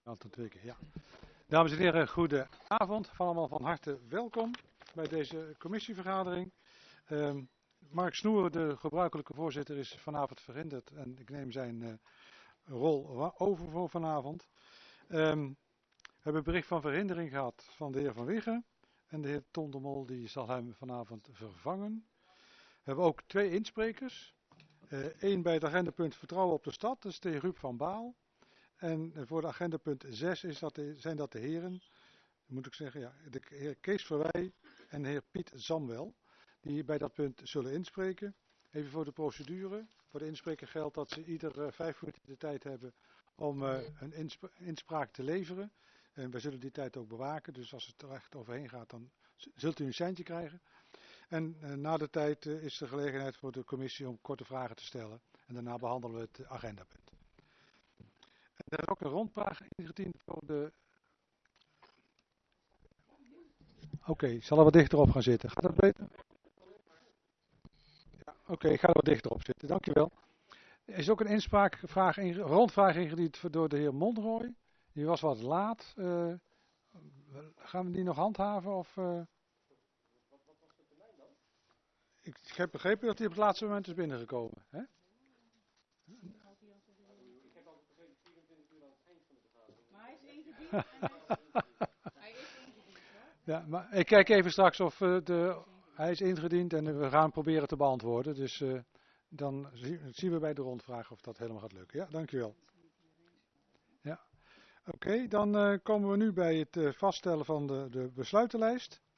Aantal 2 keer, ja. Dames en heren, goedenavond. Allemaal van harte welkom bij deze commissievergadering. Mark Snoer, de gebruikelijke voorzitter, is vanavond verhinderd en ik neem zijn rol over voor vanavond. We hebben bericht van verhindering gehad van de heer Van Wiggen en de heer Ton de Mol die zal hem vanavond vervangen. We hebben ook 2 insprekers. Eén bij het agendapunt Vertrouwen op de Stad, dat is de heer Ruud van Baal. En voor de agendapunt 6 zijn dat de heren, moet ik zeggen, ja, de heer Kees Verwij en de heer Piet Zamwel, die bij dat punt zullen inspreken. Even voor de procedure. Voor de inspreker geldt dat ze ieder 5 minuten de tijd hebben om een inspraak te leveren. En wij zullen die tijd ook bewaken, dus als het er echt overheen gaat, dan zult u een seintje krijgen. En na de tijd is er gelegenheid voor de commissie om korte vragen te stellen. En daarna behandelen we het agendapunt. Er is ook een rondvraag ingediend voor de... Oké, ik zal er wat dichterop gaan zitten. Gaat dat beter? Ja, oké, ik ga er wat dichterop zitten. Dankjewel. Er is ook een rondvraag ingediend door de heer Monroy. Die was wat laat. Gaan we die nog handhaven? Of, Ik heb begrepen dat hij op het laatste moment is binnengekomen. Hè? Maar hij is ingediend. Hij is ingediend, hè? Ja, maar ik kijk even straks of hij is ingediend en we gaan proberen te beantwoorden. Dus dan zien we bij de rondvraag of dat helemaal gaat lukken. Ja, dankjewel. Ja. Oké, dan komen we nu bij het vaststellen van de besluitenlijst.